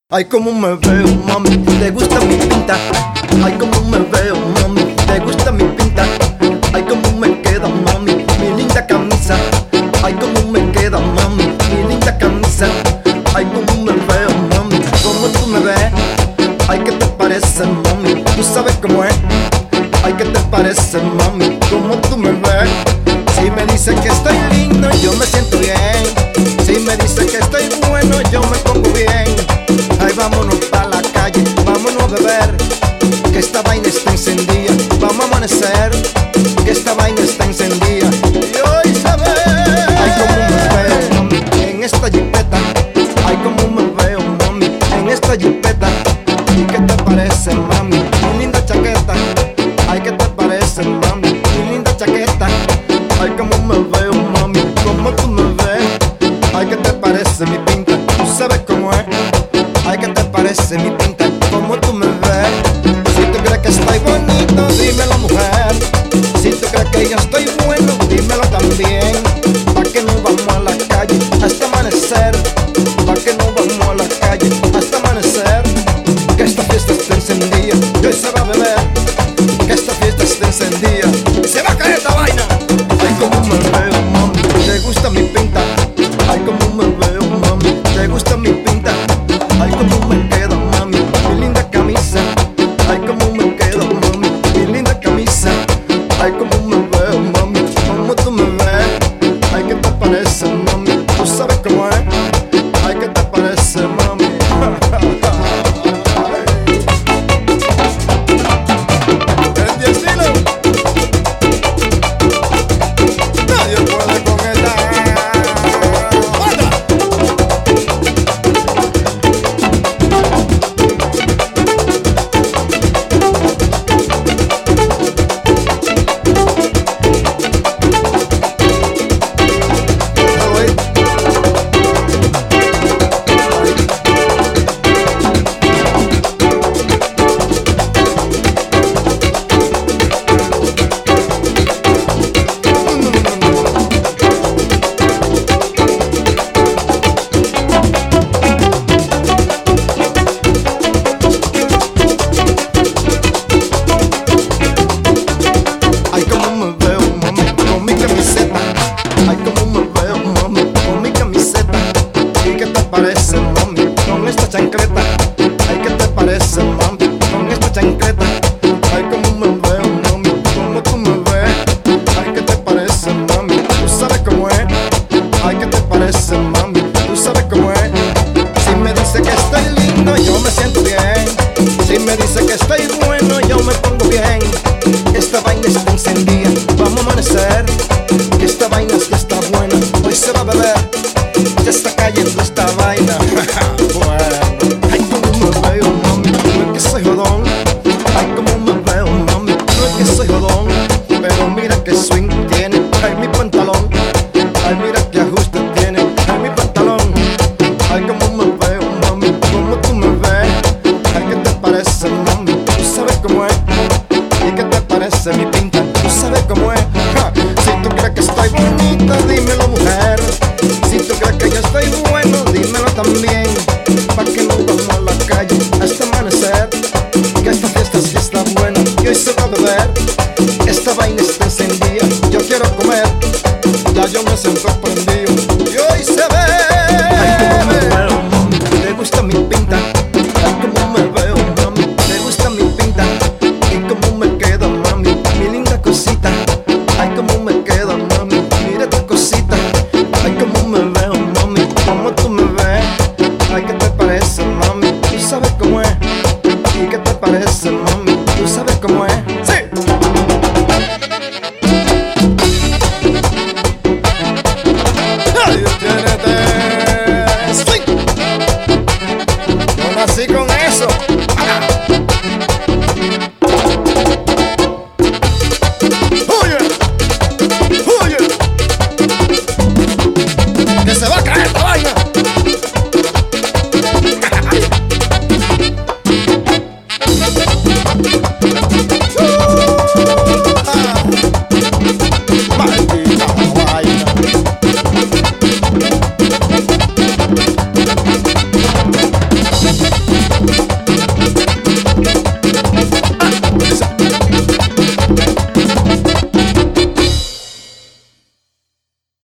Ay, cómo me veo, mami, te gusta mi pinta. Ay, cómo me veo, mami, te gusta mi pinta. Ay, cómo me queda, mami, mi linda camisa. Ay, cómo me queda, mami, mi linda camisa. Ay, cómo me veo, mami, cómo tú me ves. Ay, ¿qué te parece, mami? Tú sabes cómo es. Ay, ¿qué te parece, mami? Cómo tú me ves. Si me dicen que estoy lindo, yo me siento bien. Si me dicen que estoy bueno, yo me pongo bien. Ay, vámonos pa' la calle, vámonos a beber, que esta vaina está encendida. Vamos a amanecer, que esta vaina está encendida. Y hoy se ve. Ay, cómo me veo, mami, en esta jipeta. Ay, cómo me veo, mami, en esta jipeta. ¿Y qué te parece, mami? Mi linda chaqueta. Ay, ¿qué te parece, mami? Mi linda chaqueta. Ay, cómo me veo, mami, cómo tú me ves. Ay, ¿qué te parece mi pinta? ¿Tú sabes cómo es? Ay, ¿qué te parece mi pinta? ¿Cómo tú me ves? Si tú crees que estoy bonito, dímelo, mujer. Si tú crees que yo estoy bueno, dímelo también. ¿Pa' que no vamos a la calle hasta amanecer? ¿Pa' que no vamos a la calle hasta amanecer? Que esta fiesta está encendida y hoy se va a beber. Que esta fiesta está encendida y se va a caer esta vaina. Ay, cómo me veo, mami, te gusta mi pinta. Ay, cómo me veo, mami, te gusta mi pinta. Ay, cómo me queda, mami, mi linda camisa. Ay, cómo me queda, mami, mi linda camisa. Ay, cómo me veo, mami, cómo tú me ves. Ay, ¿qué te parece, mami? ¿Tú sabes cómo es? Ay, ¿qué te parece, mami? El diecilo. Nadie puede con esta. Ay, cómo me veo, mami, con mi camiseta. Ay, cómo me veo, mami, con mi camiseta. ¿Y qué te parece, mami, con esta chancleta? Ay, ¿qué te parece, mami, con esta chancleta? Ay, cómo me veo, mami, cómo tú me ves. Ay, ¿qué te parece, mami? ¿Tú sabes cómo es? Ay, ¿qué te parece, mami? ¿Tú sabes cómo es? Si me dice que estoy lindo, yo me siento bien. Si me dice que estoy bueno, yo me pongo bien. Esta vaina está encendida, vamos a amanecer. Que esta vaina ya está buena, hoy se va a beber. Ya está cayendo esta vaina. Bueno. Ay, cómo me veo, mami, no es que soy jodón. Ay, cómo me veo, mami, no es que soy jodón. Pero mira que swing tiene, ay, mi pantalón. Ay, mira que ajuste tiene, ay, mi pantalón. Ay, cómo me veo, mami, cómo tú me ves. Ay, ¿qué te parece, mami? ¿Tú sabes cómo es? ¿Y qué te parece mi pinta? ¿Tú sabes cómo es? Ja. Si tú crees que estoy bonita, dímelo, mujer. Si tú crees que yo estoy bueno, dímelo también. Pa' que no vamos a la calle hasta amanecer. Que esta fiesta sí está buena y hoy se va a beber. Esta vaina está encendida, yo quiero comer. Ya yo me siento prendido y hoy se ve. Ay, cómo me veo, mami, te gusta mi pinta. Ay, cómo me veo, mami, te gusta mi pinta. Y cómo me queda, mami, mi linda cosita. Ay, cómo me queda, mami, mira tu cosita. Ay, cómo me veo, mami, cómo tú me ves. Ay, ¿qué te parece, mami? ¿Tú sabes cómo es? ¿Y qué te parece,